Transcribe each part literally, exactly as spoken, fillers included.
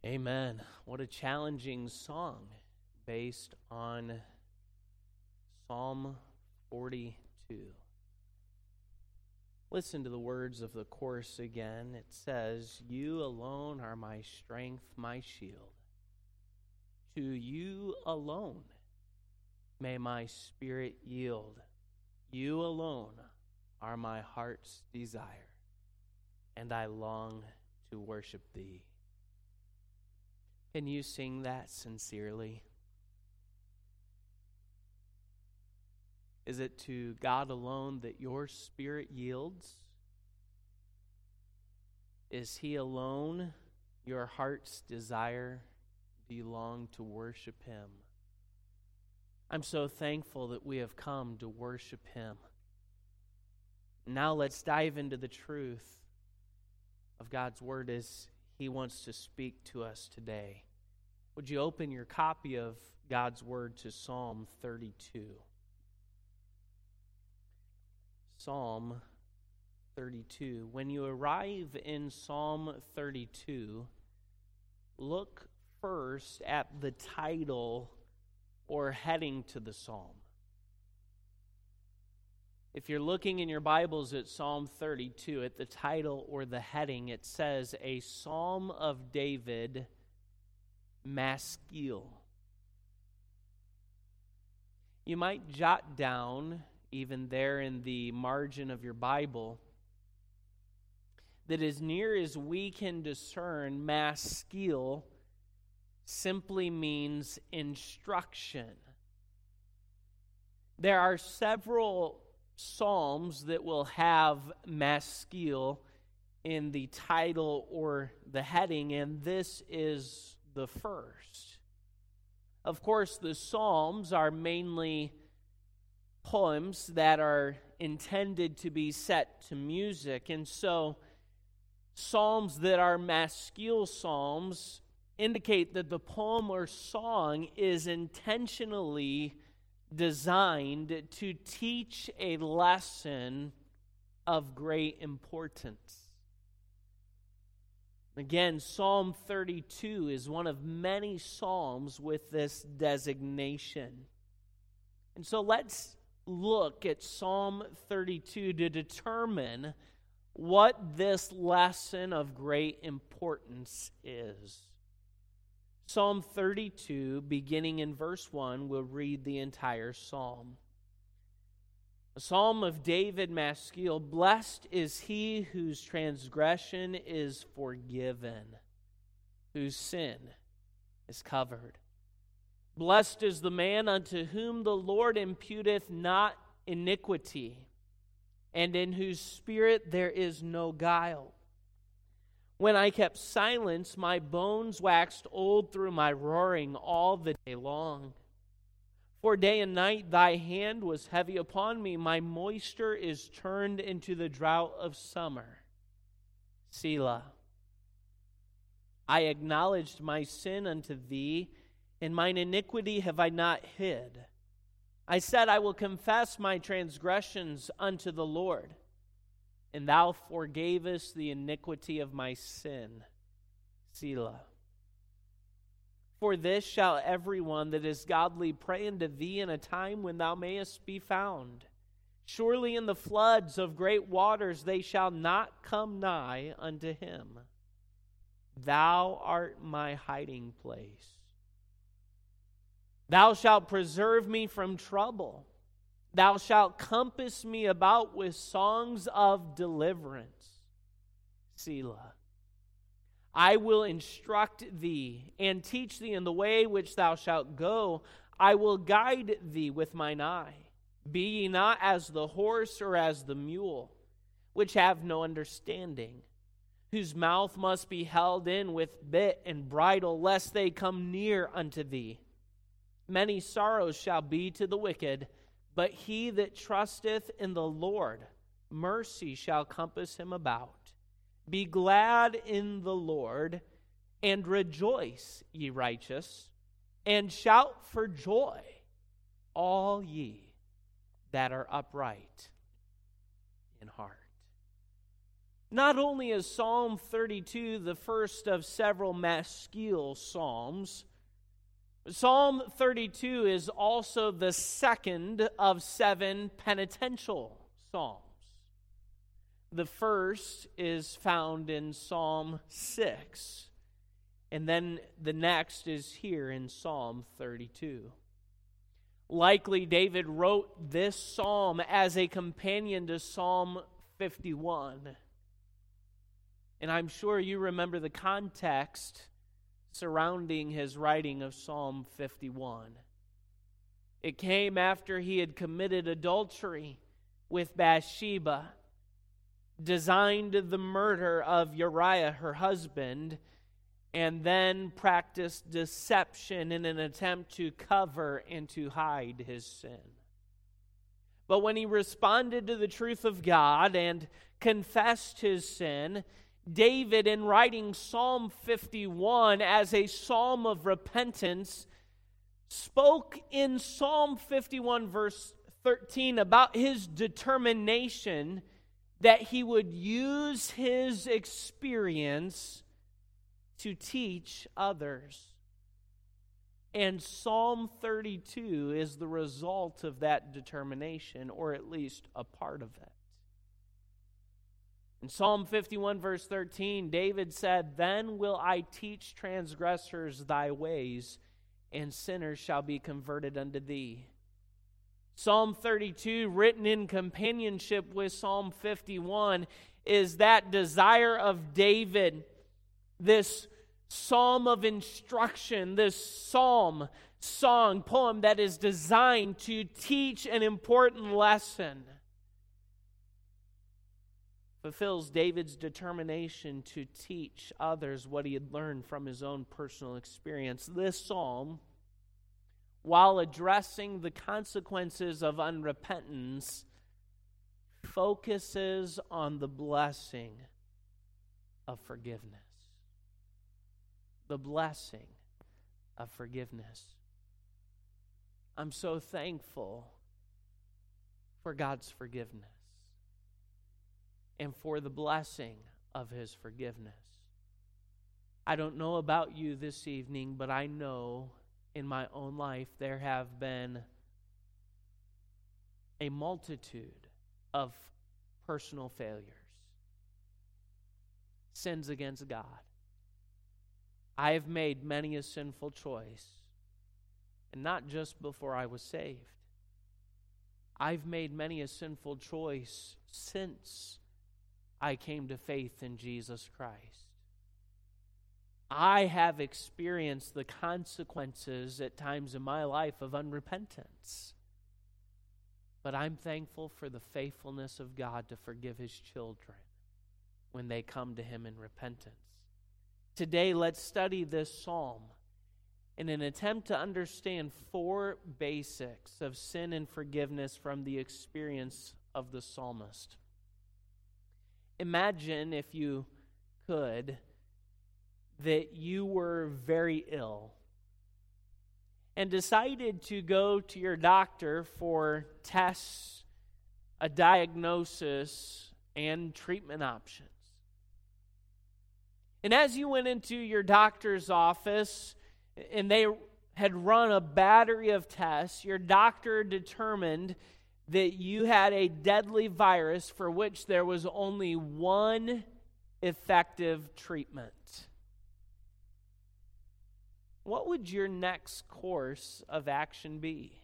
Amen. What a challenging song based on Psalm forty-two. Listen to the words of the chorus again. It says, "You alone are my strength, my shield. To you alone may my spirit yield. You alone are my heart's desire, and I long to worship thee." Can you sing that sincerely? Is it to God alone that your spirit yields? Is He alone your heart's desire? Do you long to worship Him? I'm so thankful that we have come to worship Him. Now let's dive into the truth of God's Word as He wants to speak to us today. Would you open your copy of God's Word to Psalm thirty-two? Psalm thirty-two. When you arrive in Psalm thirty-two, look first at the title or heading to the psalm. If you're looking in your Bibles at Psalm thirty-two, at the title or the heading, it says, "A Psalm of David, Maskil." You might jot down, even there in the margin of your Bible, that as near as we can discern, Maskil simply means instruction. There are several psalms that will have Maskil in the title or the heading, and this is the first. Of course, the psalms are mainly poems that are intended to be set to music, and so psalms that are Maskil psalms indicate that the poem or song is intentionally designed to teach a lesson of great importance. Again, Psalm thirty-two is one of many psalms with this designation. And so let's look at Psalm thirty-two to determine what this lesson of great importance is. Psalm thirty-two, beginning in verse one, we'll read the entire psalm. A psalm of David, Maskil. Blessed is he whose transgression is forgiven, whose sin is covered. Blessed is the man unto whom the Lord imputeth not iniquity, and in whose spirit there is no guile. When I kept silence, my bones waxed old through my roaring all the day long. For day and night thy hand was heavy upon me. My moisture is turned into the drought of summer. Selah. I acknowledged my sin unto thee, and mine iniquity have I not hid. I said, I will confess my transgressions unto the Lord, and thou forgavest the iniquity of my sin. Selah. For this shall everyone that is godly pray unto thee in a time when thou mayest be found. Surely in the floods of great waters they shall not come nigh unto him. Thou art my hiding place. Thou shalt preserve me from trouble. Thou shalt compass me about with songs of deliverance. Selah. I will instruct thee and teach thee in the way which thou shalt go. I will guide thee with mine eye. Be ye not as the horse or as the mule, which have no understanding, whose mouth must be held in with bit and bridle, lest they come near unto thee. Many sorrows shall be to the wicked, but he that trusteth in the Lord, mercy shall compass him about. Be glad in the Lord, and rejoice, ye righteous, and shout for joy, all ye that are upright in heart. Not only is Psalm thirty-two the first of several maskil psalms, Psalm thirty-two is also the second of seven penitential psalms. The first is found in Psalm six, and then the next is here in Psalm thirty-two. Likely David wrote this psalm as a companion to Psalm fifty-one. And I'm sure you remember the context surrounding his writing of Psalm fifty-one. It came after he had committed adultery with Bathsheba, designed the murder of Uriah, her husband, and then practiced deception in an attempt to cover and to hide his sin. But when he responded to the truth of God and confessed his sin, David, in writing Psalm fifty-one as a psalm of repentance, spoke in Psalm fifty-one, verse thirteen, about his determination that he would use his experience to teach others. And Psalm thirty-two is the result of that determination, or at least a part of it. In Psalm fifty-one, verse thirteen, David said, "Then will I teach transgressors thy ways, and sinners shall be converted unto thee." Psalm thirty-two, written in companionship with Psalm fifty-one, is that desire of David, this psalm of instruction, this psalm, song, poem that is designed to teach an important lesson. Fulfills David's determination to teach others what he had learned from his own personal experience. This psalm, while addressing the consequences of unrepentance, focuses on the blessing of forgiveness. The blessing of forgiveness. I'm so thankful for God's forgiveness and for the blessing of His forgiveness. I don't know about you this evening, but I know in my own life there have been a multitude of personal failures, sins against God. I have made many a sinful choice, and not just before I was saved. I've made many a sinful choice since I came to faith in Jesus Christ. I have experienced the consequences at times in my life of unrepentance. But I'm thankful for the faithfulness of God to forgive His children when they come to Him in repentance. Today, let's study this psalm in an attempt to understand four basics of sin and forgiveness from the experience of the psalmist. Imagine, if you could, that you were very ill and decided to go to your doctor for tests, a diagnosis, and treatment options. And as you went into your doctor's office and they had run a battery of tests, your doctor determined that you had a deadly virus for which there was only one effective treatment. What would your next course of action be?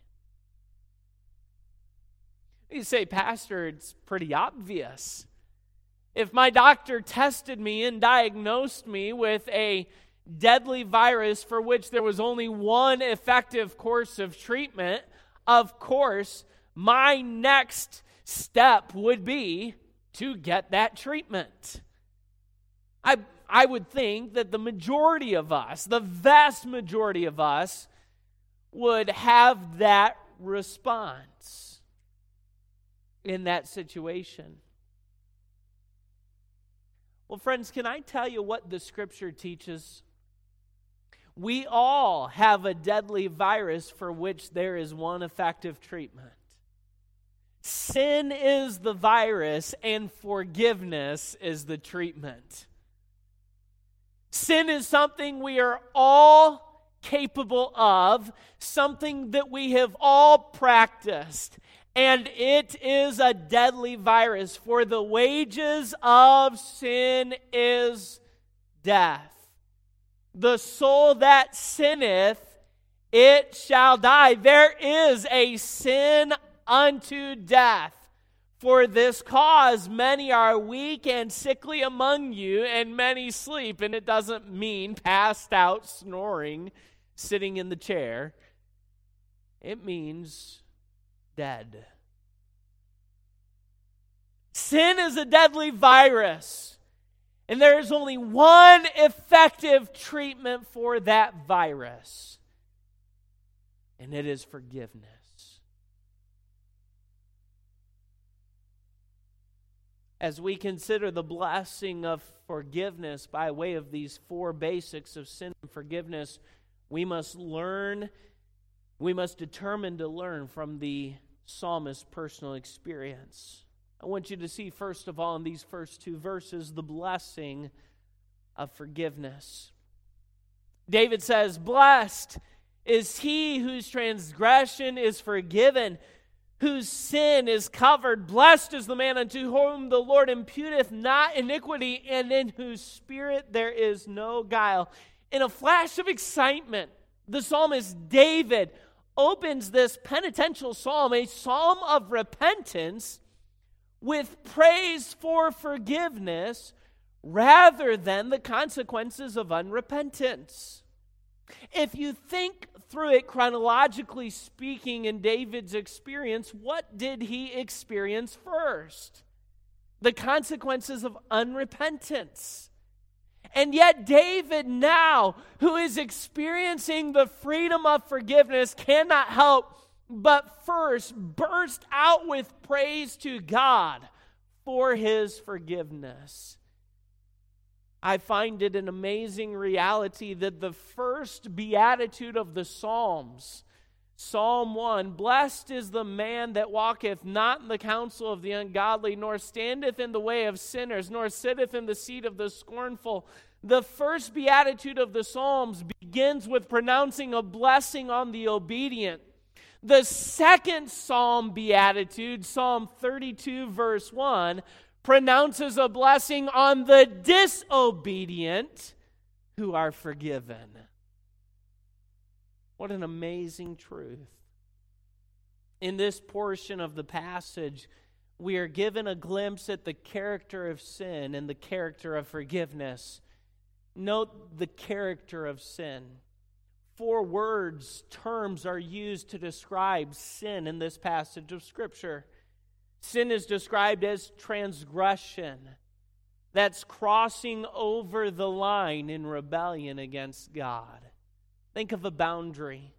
You say, Pastor, it's pretty obvious. If my doctor tested me and diagnosed me with a deadly virus for which there was only one effective course of treatment, of course, my next step would be to get that treatment. I I would think that the majority of us, the vast majority of us, would have that response in that situation. Well, friends, can I tell you what the Scripture teaches? We all have a deadly virus for which there is one effective treatment. Sin is the virus and forgiveness is the treatment. Sin is something we are all capable of, something that we have all practiced, and it is a deadly virus. For the wages of sin is death. The soul that sinneth, it shall die. There is a sin unto death. For this cause many are weak and sickly among you, and many sleep. And it doesn't mean passed out, snoring, sitting in the chair. It means dead. Sin is a deadly virus. And there is only one effective treatment for that virus. And it is forgiveness. As we consider the blessing of forgiveness by way of these four basics of sin and forgiveness, we must learn, we must determine to learn from the psalmist's personal experience. I want you to see, first of all, in these first two verses, the blessing of forgiveness. David says, "Blessed is he whose transgression is forgiven, whose sin is covered. Blessed is the man unto whom the Lord imputeth not iniquity, and in whose spirit there is no guile." In a flash of excitement, the psalmist David opens this penitential psalm, a psalm of repentance, with praise for forgiveness rather than the consequences of unrepentance. If you think through it chronologically speaking in David's experience, what did he experience first? The consequences of unrepentance. And yet David now, who is experiencing the freedom of forgiveness, cannot help but first burst out with praise to God for his forgiveness. I find it an amazing reality that the first beatitude of the Psalms, Psalm one, "Blessed is the man that walketh not in the counsel of the ungodly, nor standeth in the way of sinners, nor sitteth in the seat of the scornful." The first beatitude of the Psalms begins with pronouncing a blessing on the obedient. The second Psalm beatitude, Psalm thirty-two, verse one, pronounces a blessing on the disobedient who are forgiven. What an amazing truth. In this portion of the passage, we are given a glimpse at the character of sin and the character of forgiveness. Note the character of sin. Four words, terms are used to describe sin in this passage of Scripture. Sin is described as transgression. That's crossing over the line in rebellion against God. Think of a boundary.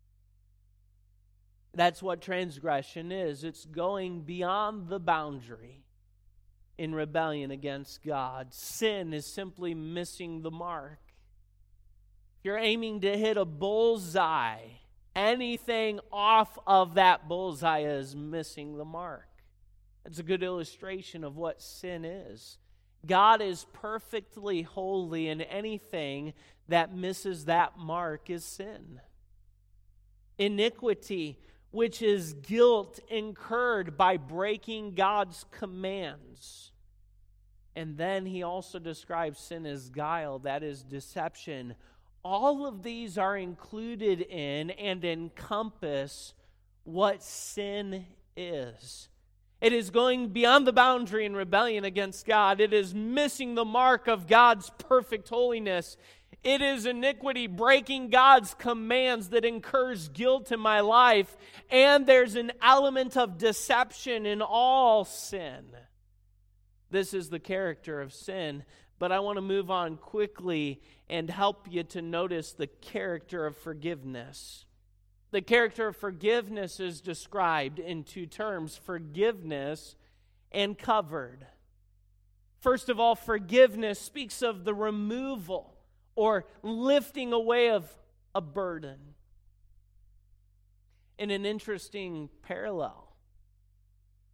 That's what transgression is. It's going beyond the boundary in rebellion against God. Sin is simply missing the mark. If you're aiming to hit a bullseye, anything off of that bullseye is missing the mark. It's a good illustration of what sin is. God is perfectly holy, and anything that misses that mark is sin. Iniquity, which is guilt incurred by breaking God's commands. And then he also describes sin as guile, that is deception. All of these are included in and encompass what sin is. It is going beyond the boundary in rebellion against God. It is missing the mark of God's perfect holiness. It is iniquity, breaking God's commands that incurs guilt in my life. And there's an element of deception in all sin. This is the character of sin. But I want to move on quickly and help you to notice the character of forgiveness. The character of forgiveness is described in two terms, forgiveness and covered. First of all, forgiveness speaks of the removal or lifting away of a burden. In an interesting parallel,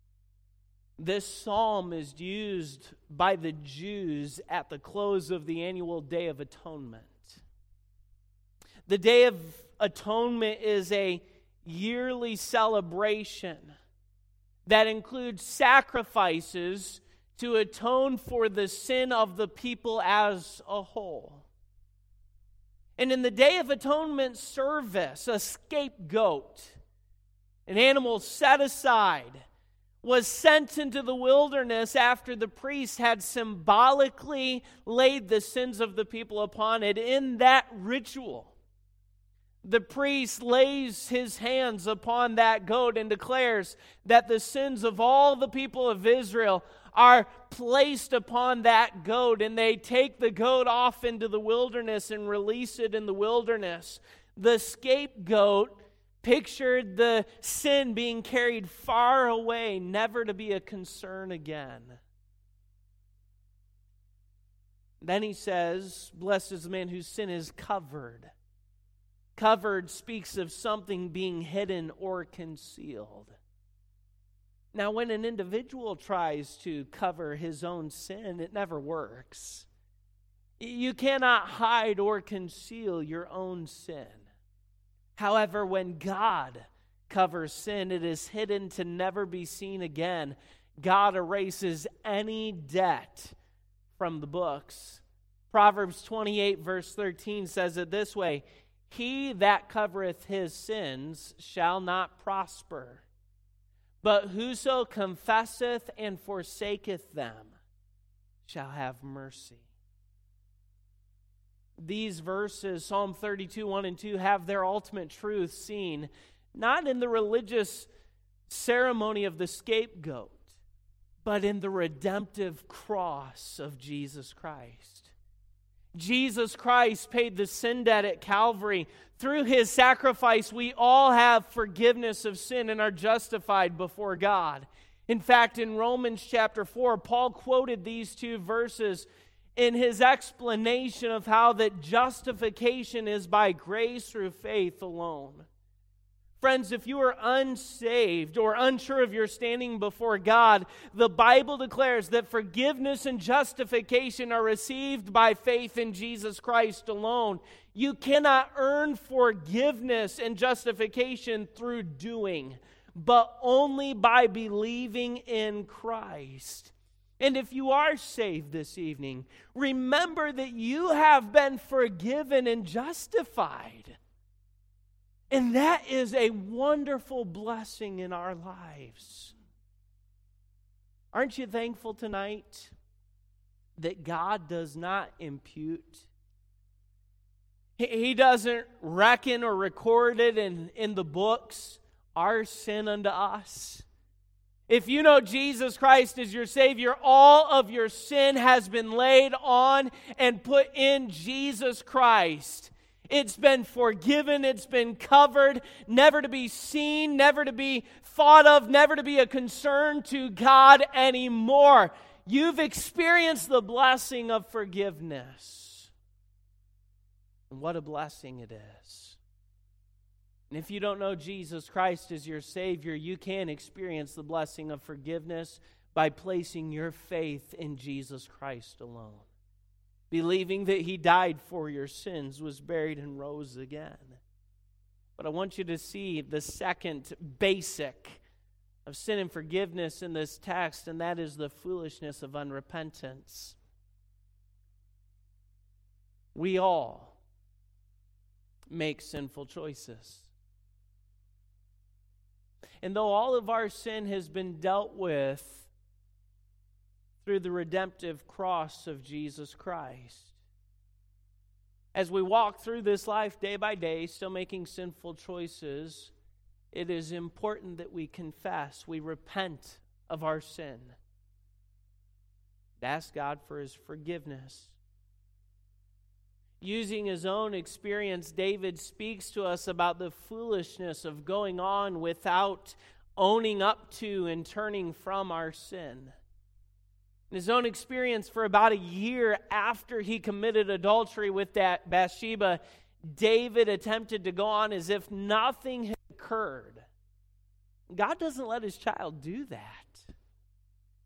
This psalm is used by the Jews at the close of the annual Day of Atonement. The Day of Atonement is a yearly celebration that includes sacrifices to atone for the sin of the people as a whole. And in the Day of Atonement service, a scapegoat, an animal set aside, was sent into the wilderness after the priest had symbolically laid the sins of the people upon it. In that ritual, the priest lays his hands upon that goat and declares that the sins of all the people of Israel are placed upon that goat, and they take the goat off into the wilderness and release it in the wilderness. The scapegoat pictured the sin being carried far away, never to be a concern again. Then he says, blessed is the man whose sin is covered. Covered speaks of something being hidden or concealed. Now, when an individual tries to cover his own sin, it never works. You cannot hide or conceal your own sin. However, when God covers sin, it is hidden to never be seen again. God erases any debt from the books. Proverbs twenty-eight, verse thirteen says it this way, he that covereth his sins shall not prosper, but whoso confesseth and forsaketh them shall have mercy. These verses, Psalm thirty-two, one and two, have their ultimate truth seen not in the religious ceremony of the scapegoat, but in the redemptive cross of Jesus Christ. Jesus Christ paid the sin debt at Calvary. Through his sacrifice, we all have forgiveness of sin and are justified before God. In fact, in Romans chapter four, Paul quoted these two verses in his explanation of how that justification is by grace through faith alone. Friends, if you are unsaved or unsure of your standing before God, the Bible declares that forgiveness and justification are received by faith in Jesus Christ alone. You cannot earn forgiveness and justification through doing, but only by believing in Christ. And if you are saved this evening, remember that you have been forgiven and justified. And that is a wonderful blessing in our lives. Aren't you thankful tonight that God does not impute? He doesn't reckon or record it in, in the books, our sin unto us. If you know Jesus Christ as your Savior, all of your sin has been laid on and put in Jesus Christ. It's been forgiven, it's been covered, never to be seen, never to be thought of, never to be a concern to God anymore. You've experienced the blessing of forgiveness. And what a blessing it is. And if you don't know Jesus Christ as your Savior, you can experience the blessing of forgiveness by placing your faith in Jesus Christ alone. Believing that he died for your sins, was buried, and rose again. But I want you to see the second basic of sin and forgiveness in this text, and that is the foolishness of unrepentance. We all make sinful choices. And though all of our sin has been dealt with through the redemptive cross of Jesus Christ, as we walk through this life day by day, still making sinful choices, it is important that we confess, we repent of our sin, and ask God for his forgiveness. Using his own experience, David speaks to us about the foolishness of going on without owning up to and turning from our sin. In his own experience, for about a year after he committed adultery with that Bathsheba, David attempted to go on as if nothing had occurred. God doesn't let his child do that.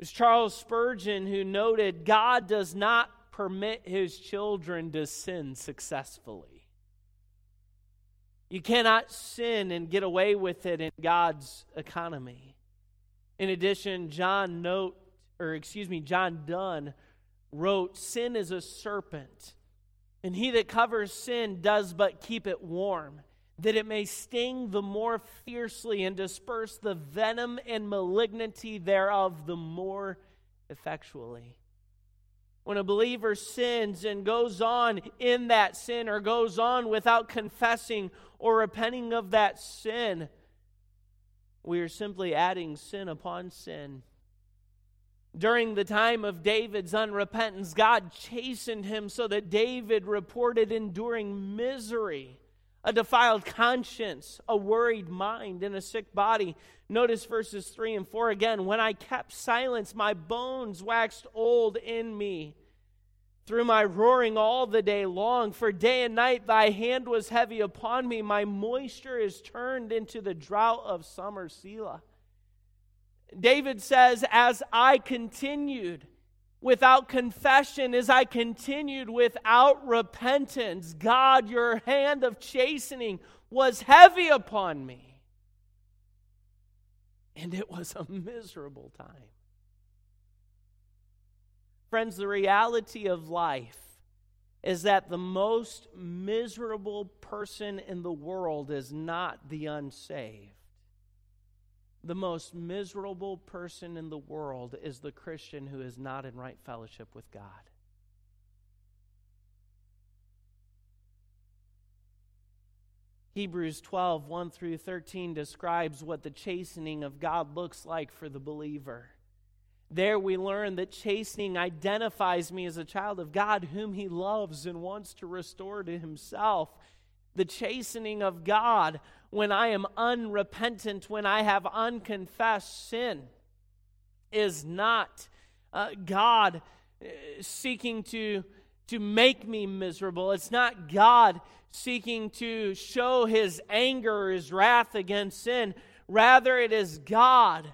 It was Charles Spurgeon who noted, God does not permit his children to sin successfully. You cannot sin and get away with it in God's economy. In addition, John note, or excuse me, John Donne wrote, sin is a serpent, and he that covers sin does but keep it warm, that it may sting the more fiercely and disperse the venom and malignity thereof the more effectually. When a believer sins and goes on in that sin or goes on without confessing or repenting of that sin, we are simply adding sin upon sin. During the time of David's unrepentance, God chastened him so that David reported enduring misery, a defiled conscience, a worried mind, and a sick body. Notice verses three and four again. When I kept silence, my bones waxed old in me through my roaring all the day long. For day and night thy hand was heavy upon me. My moisture is turned into the drought of summer. Selah. David says, as I continued without confession, as I continued without repentance, God, your hand of chastening was heavy upon me. And it was a miserable time. Friends, the reality of life is that the most miserable person in the world is not the unsaved. The most miserable person in the world is the Christian who is not in right fellowship with God. Hebrews twelve, one through thirteen describes what the chastening of God looks like for the believer. There we learn that chastening identifies me as a child of God whom he loves and wants to restore to himself. The chastening of God when I am unrepentant, when I have unconfessed sin, is not uh, God seeking to, to make me miserable. It's not God seeking to show his anger or his wrath against sin. Rather, it is God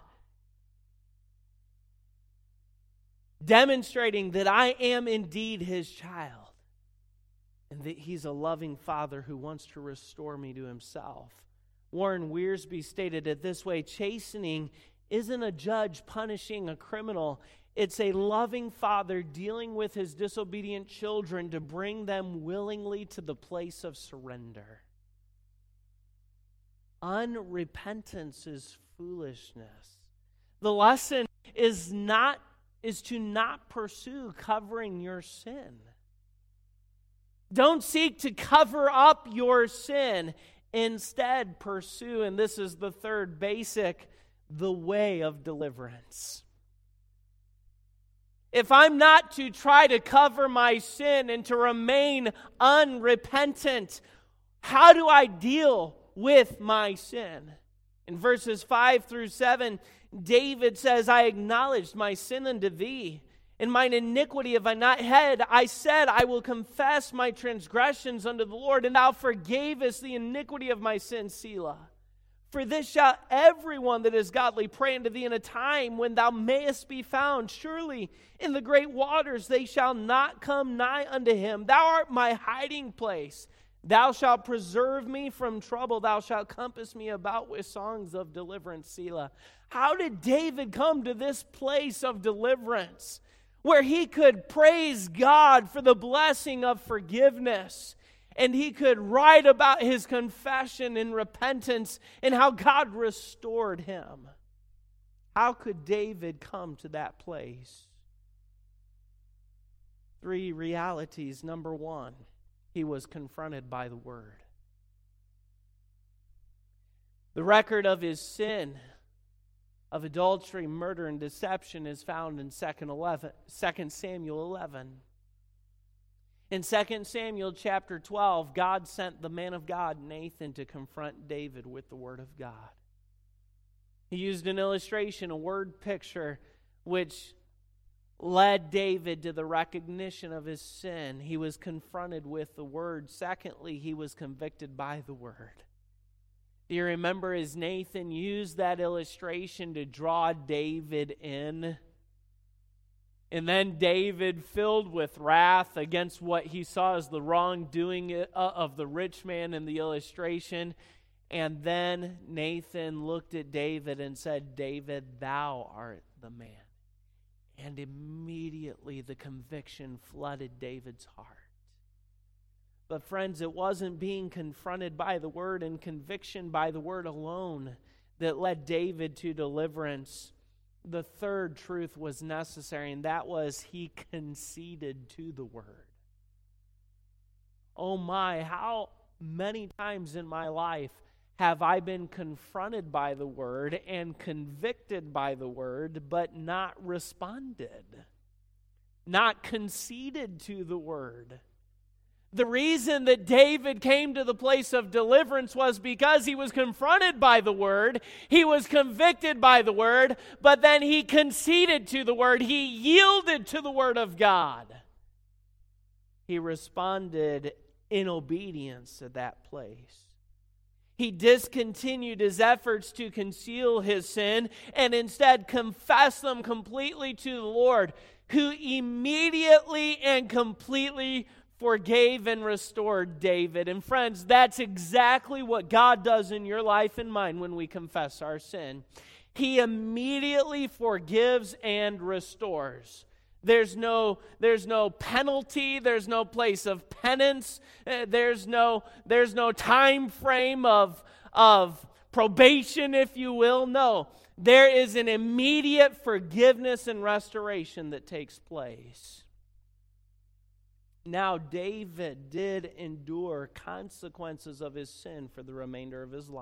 demonstrating that I am indeed his child and that he's a loving father who wants to restore me to himself. Warren Wiersbe stated it this way: chastening isn't a judge punishing a criminal. It's a loving father dealing with his disobedient children to bring them willingly to the place of surrender. Unrepentance is foolishness. The lesson is not is to not pursue covering your sin. Don't seek to cover up your sin. Instead, pursue, and this is the third basic, the way of deliverance. If I'm not to try to cover my sin and to remain unrepentant, how do I deal with my sin? In verses five through seven, David says, I acknowledged my sin unto thee. In mine iniquity have I not hid. I said, I will confess my transgressions unto the Lord, and thou forgavest the iniquity of my sin, Selah. For this shall everyone that is godly pray unto thee in a time when thou mayest be found. Surely in the great waters they shall not come nigh unto him. Thou art my hiding place. Thou shalt preserve me from trouble. Thou shalt compass me about with songs of deliverance, Selah. How did David come to this place of deliverance, where he could praise God for the blessing of forgiveness, and he could write about his confession and repentance and how God restored him? How could David come to that place? Three realities. Number one, he was confronted by the Word. The record of his sin of adultery, murder, and deception is found in Second Samuel eleven. In Second Samuel chapter twelve, God sent the man of God, Nathan, to confront David with the Word of God. He used an illustration, a word picture, which led David to the recognition of his sin. He was confronted with the Word. Secondly, he was convicted by the Word. Do you remember as Nathan used that illustration to draw David in And then David, filled with wrath against what he saw as the wrongdoing of the rich man in the illustration. And then Nathan looked at David and said, David, thou art the man. And immediately the conviction flooded David's heart. But friends, it wasn't being confronted by the word and conviction by the word alone that led David to deliverance. The third truth was necessary, and that was he conceded to the word. Oh my, how many times in my life have I been confronted by the word and convicted by the word, but not responded, not conceded to the word? The reason that David came to the place of deliverance was because he was confronted by the word, he was convicted by the word, but then he conceded to the word, he yielded to the word of God. He responded in obedience at that place. He discontinued his efforts to conceal his sin and instead confessed them completely to the Lord, who immediately and completely forgave and restored David. And friends, that's exactly what God does in your life and mine when we confess our sin. He immediately forgives and restores. There's no, there's no penalty. There's no place of penance. Uh, there's no, there's no time frame of, of probation, if you will. No, there is an immediate forgiveness and restoration that takes place. Now, David did endure consequences of his sin for the remainder of his life,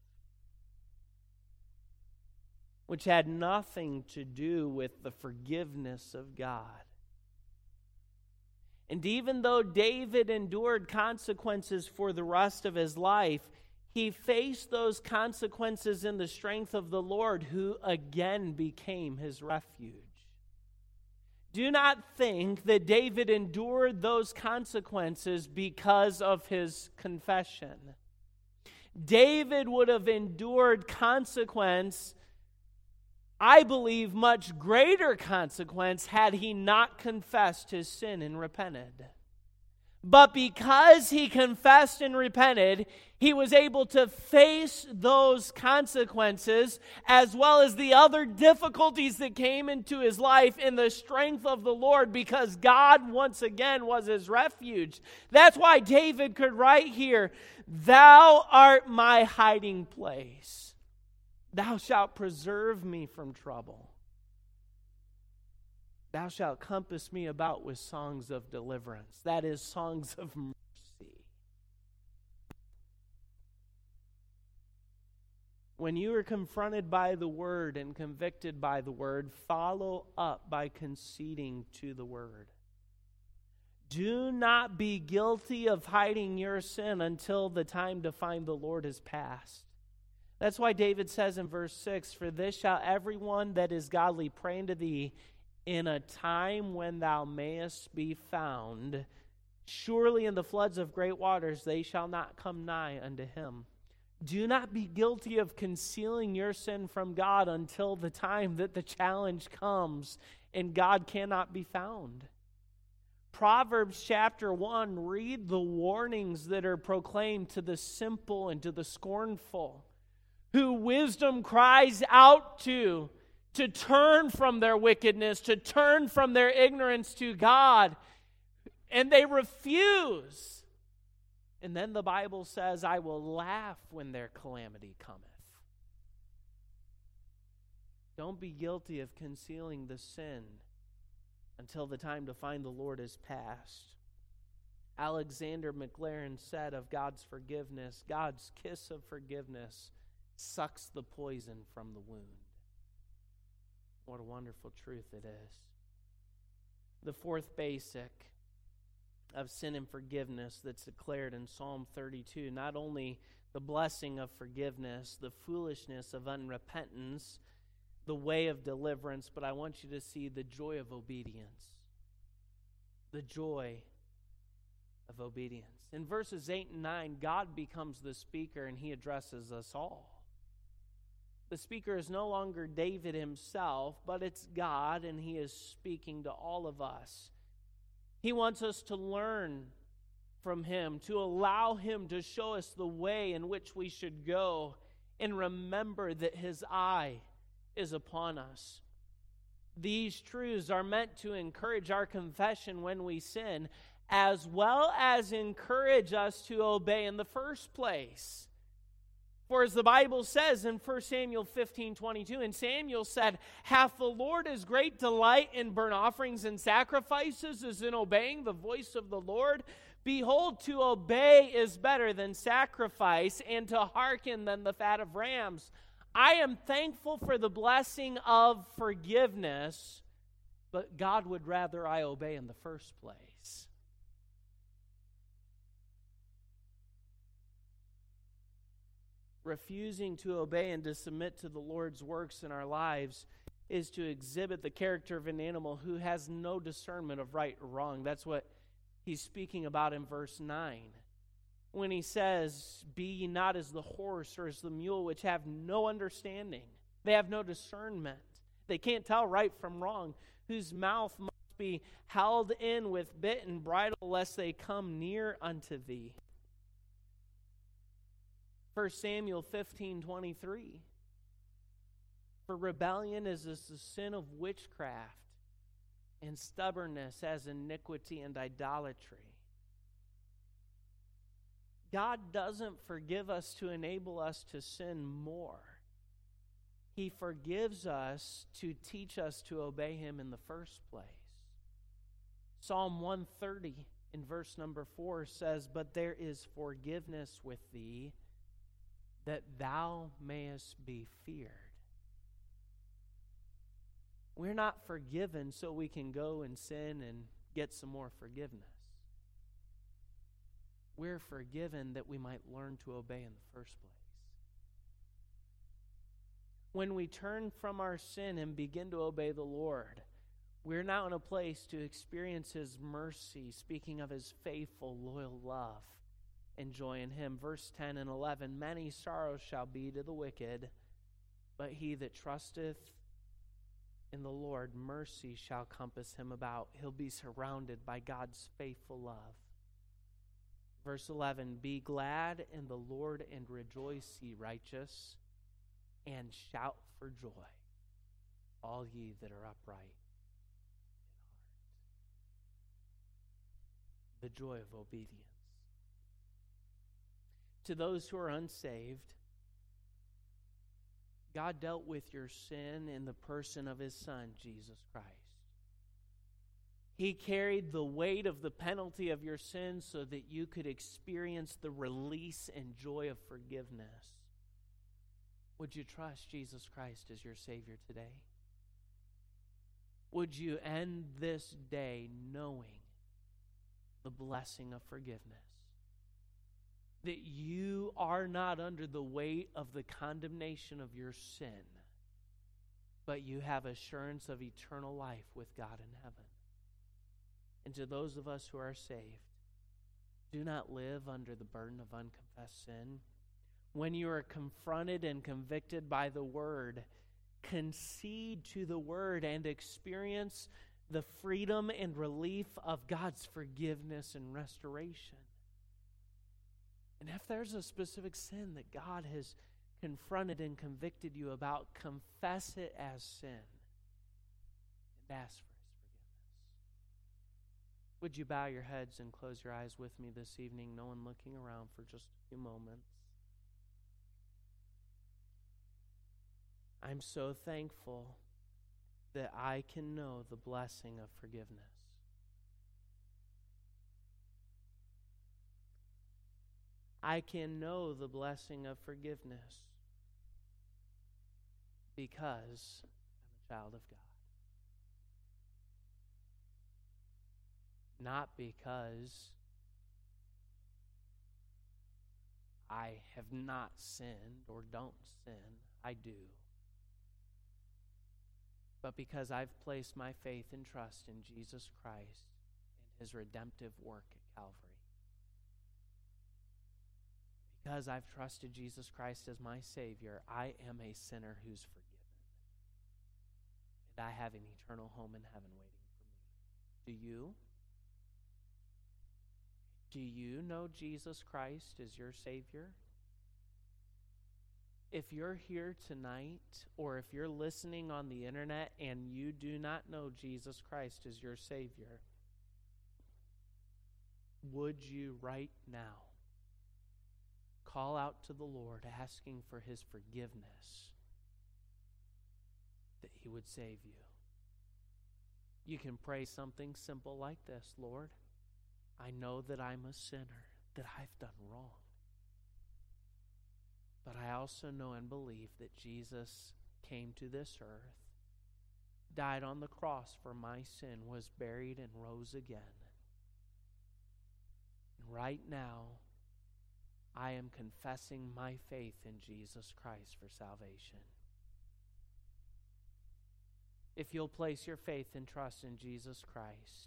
which had nothing to do with the forgiveness of God. And even though David endured consequences for the rest of his life, he faced those consequences in the strength of the Lord, who again became his refuge. Do not think that David endured those consequences because of his confession. David would have endured consequence, I believe much greater consequence, had he not confessed his sin and repented. But because he confessed and repented, he was able to face those consequences as well as the other difficulties that came into his life in the strength of the Lord, because God once again was his refuge. That's why David could write here, "Thou art my hiding place. Thou shalt preserve me from trouble. Thou shalt compass me about with songs of deliverance." That is, songs of mercy. When you are confronted by the word and convicted by the word, follow up by conceding to the word. Do not be guilty of hiding your sin until the time to find the Lord is past. That's why David says in verse six, "For this shall everyone that is godly pray unto thee in a time when thou mayest be found. Surely in the floods of great waters they shall not come nigh unto him." Do not be guilty of concealing your sin from God until the time that the challenge comes and God cannot be found. Proverbs chapter one, read the warnings that are proclaimed to the simple and to the scornful, who wisdom cries out to, to turn from their wickedness, to turn from their ignorance to God, and they refuse. And then the Bible says, "I will laugh when their calamity cometh." Don't be guilty of concealing the sin until the time to find the Lord is past. Alexander McLaren said of God's forgiveness, God's kiss of forgiveness sucks the poison from the wound. What a wonderful truth it is. The fourth basic of sin and forgiveness that's declared in Psalm thirty-two, not only the blessing of forgiveness, the foolishness of unrepentance, the way of deliverance, but I want you to see the joy of obedience. The joy of obedience. In verses eight and nine, God becomes the speaker and he addresses us all. The speaker is no longer David himself, but it's God, and he is speaking to all of us. He wants us to learn from him, to allow him to show us the way in which we should go, and remember that his eye is upon us. These truths are meant to encourage our confession when we sin, as well as encourage us to obey in the first place. For as the Bible says in First Samuel fifteen twenty-two, and Samuel said, "Hath the Lord as great delight in burnt offerings and sacrifices as in obeying the voice of the Lord? Behold, to obey is better than sacrifice, and to hearken than the fat of rams." I am thankful for the blessing of forgiveness, but God would rather I obey in the first place. Refusing to obey and to submit to the Lord's works in our lives is to exhibit the character of an animal who has no discernment of right or wrong. That's what he's speaking about in verse nine. When he says, "Be ye not as the horse or as the mule, which have no understanding." They have no discernment. They can't tell right from wrong, whose mouth must be held in with bit and bridle, lest they come near unto thee. First Samuel fifteen twenty-three. For rebellion is as the sin of witchcraft, and stubbornness as iniquity and idolatry. God doesn't forgive us to enable us to sin more. He forgives us to teach us to obey him in the first place. Psalm one thirty in verse number four says, "But there is forgiveness with thee, that thou mayest be feared." We're not forgiven so we can go and sin and get some more forgiveness. We're forgiven that we might learn to obey in the first place. When we turn from our sin and begin to obey the Lord, we're now in a place to experience his mercy, speaking of his faithful, loyal love and joy in him. Verse ten and eleven, "Many sorrows shall be to the wicked, but he that trusteth in the Lord, mercy shall compass him about." He'll be surrounded by God's faithful love. Verse eleven, "Be glad in the Lord and rejoice, ye righteous, and shout for joy, all ye that are upright in heart." The joy of obedience. To those who are unsaved, God dealt with your sin in the person of his Son, Jesus Christ. He carried the weight of the penalty of your sin so that you could experience the release and joy of forgiveness. Would you trust Jesus Christ as your Savior today? Would you end this day knowing the blessing of forgiveness? That you are not under the weight of the condemnation of your sin, but you have assurance of eternal life with God in heaven. And to those of us who are saved, do not live under the burden of unconfessed sin. When you are confronted and convicted by the Word, concede to the Word and experience the freedom and relief of God's forgiveness and restoration. And if there's a specific sin that God has confronted and convicted you about, confess it as sin and ask for his forgiveness. Would you bow your heads and close your eyes with me this evening, no one looking around for just a few moments? I'm so thankful that I can know the blessing of forgiveness. I can know the blessing of forgiveness because I'm a child of God. Not because I have not sinned or don't sin. I do. But because I've placed my faith and trust in Jesus Christ and his redemptive work at Calvary. Because I've trusted Jesus Christ as my Savior, I am a sinner who's forgiven. And I have an eternal home in heaven waiting for me. Do you? Do you know Jesus Christ as your Savior? If you're here tonight, or if you're listening on the internet and you do not know Jesus Christ as your Savior, would you right now call out to the Lord asking for His forgiveness, that He would save you? You can pray something simple like this: Lord, I know that I'm a sinner, that I've done wrong. But I also know and believe that Jesus came to this earth, died on the cross for my sin, was buried, and rose again. And right now, I am confessing my faith in Jesus Christ for salvation. If you'll place your faith and trust in Jesus Christ,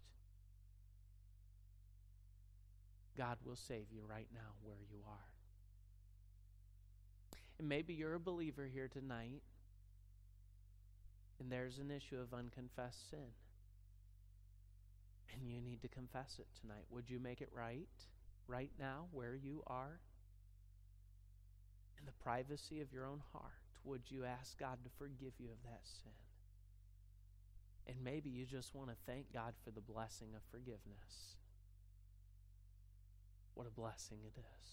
God will save you right now where you are. And maybe you're a believer here tonight, and there's an issue of unconfessed sin, and you need to confess it tonight. Would you make it right, right now, where you are? In the privacy of your own heart, would you ask God to forgive you of that sin? And maybe you just want to thank God for the blessing of forgiveness. What a blessing it is.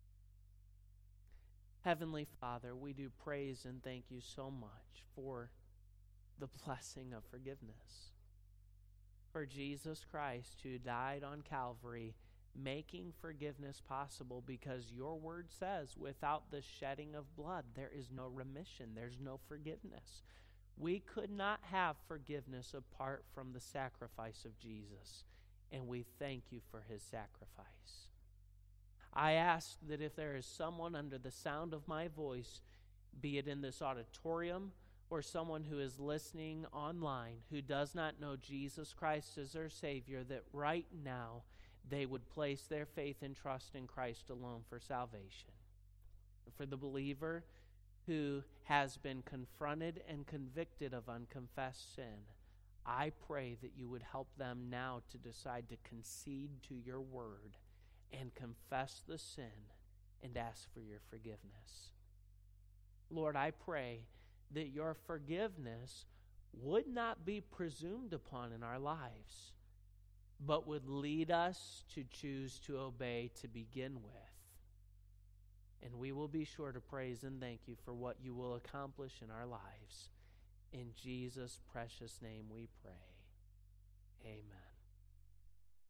Heavenly Father, we do praise and thank you so much for the blessing of forgiveness. For Jesus Christ, who died on Calvary, making forgiveness possible, because your word says, without the shedding of blood, there is no remission, there's no forgiveness. We could not have forgiveness apart from the sacrifice of Jesus, and we thank you for his sacrifice. I ask that if there is someone under the sound of my voice, be it in this auditorium or someone who is listening online who does not know Jesus Christ as their Savior, that right now they would place their faith and trust in Christ alone for salvation. For the believer who has been confronted and convicted of unconfessed sin, I pray that you would help them now to decide to concede to your word and confess the sin and ask for your forgiveness. Lord, I pray that your forgiveness would not be presumed upon in our lives, but would lead us to choose to obey to begin with. And we will be sure to praise and thank you for what you will accomplish in our lives. In Jesus' precious name we pray. Amen.